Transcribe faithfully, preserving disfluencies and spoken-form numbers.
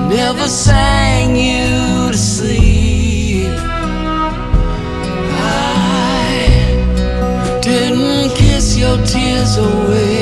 never sang you to sleep. I didn't kiss your tears away.